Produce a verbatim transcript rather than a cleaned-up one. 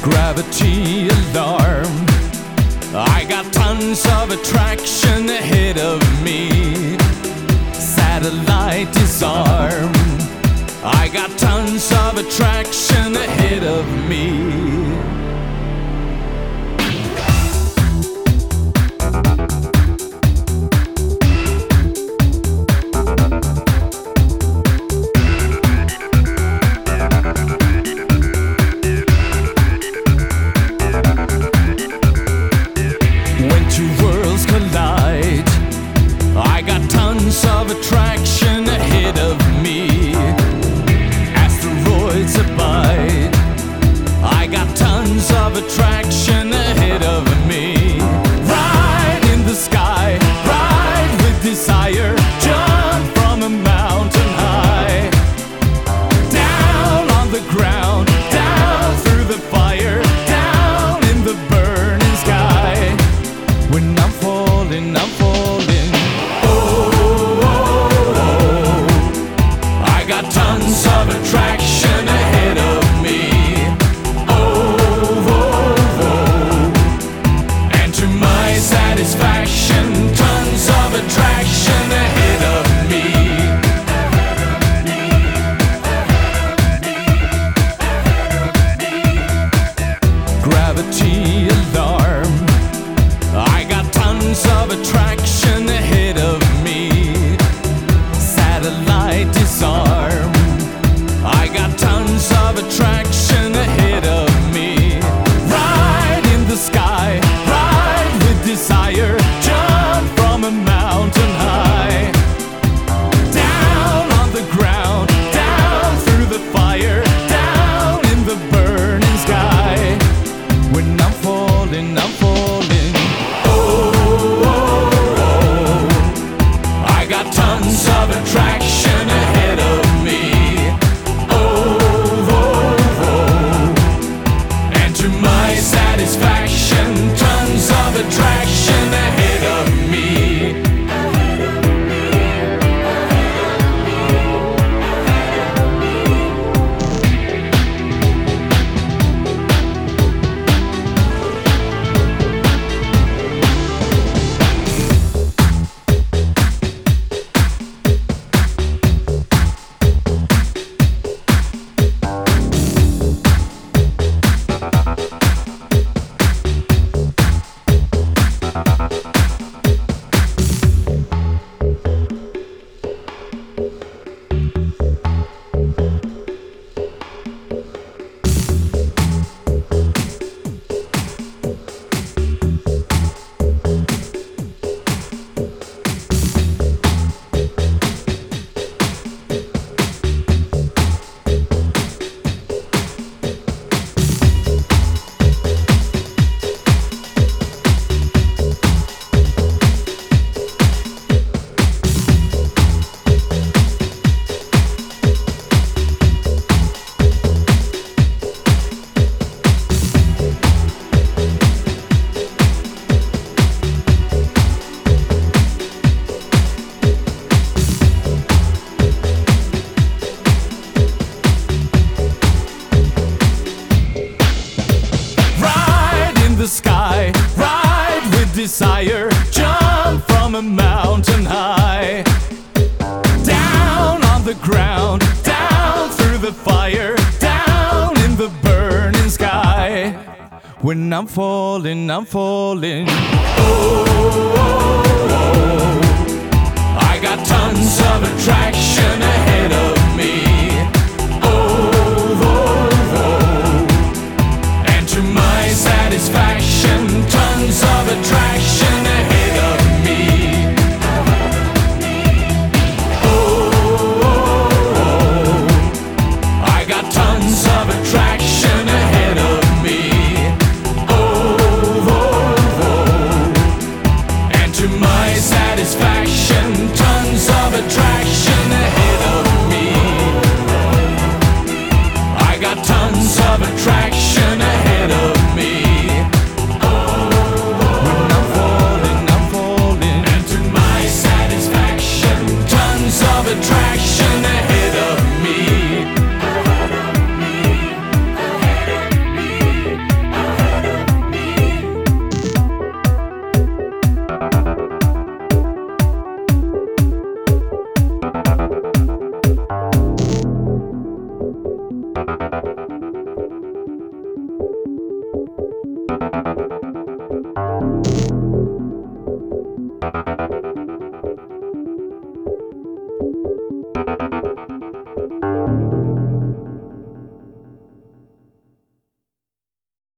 Gravity alarm. I got tons of attraction ahead of me. Satellite disarm. I got tons of attraction ahead of me. Of attraction ahead of me. Asteroids abide. I got tons of attraction ahead of me. Ride in the sky, ride with desire. Jump from a mountain high. Down on the ground, down through the fire. Down in the burning sky. When I'm falling, I'm falling. Tons of attraction ahead of me. Oh, oh, oh. And to my satisfaction, tons of attraction ahead of me. Gravity alarm. I got tons of attraction ahead of me. Satellite disarm. I got tons of attraction ahead of me. Ride in the sky, ride with desire. Jump from a mountain high. Down on the ground, down through the fire. Down in the burning sky. When I'm falling, I'm falling. Oh, oh, oh. I got tons of attraction ahead of me. My satisfaction, tons of attraction ahead of me. The sky, ride with desire. Jump from a mountain high. Down on the ground, down through the fire. Down in the burning sky. When I'm falling, I'm falling. Oh, oh, oh. I got tons of attraction ahead of me. Satisfaction, tons of attraction ahead of me. Oh, oh, oh. I got tons of attraction ahead of me. Oh, oh, oh. And to my satisfaction, tons of attraction ahead of me. Thank